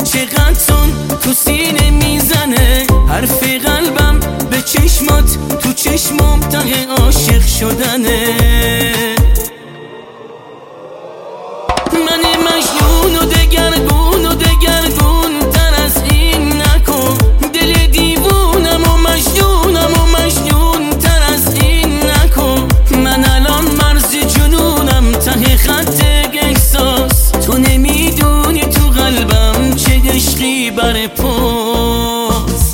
چقدر تون تو سینه میزنه حرف قلبم به چشمات تو چشمم ته عاشق شدنه من مجنون و دگرگون و دگرگون تر از این نکن دل دیوونم و مجنونم و مجنون تر از این نکن من الان مرز جنونم ته خط احساس تو نمیدونی تو قلبم چه عشقی بر پاس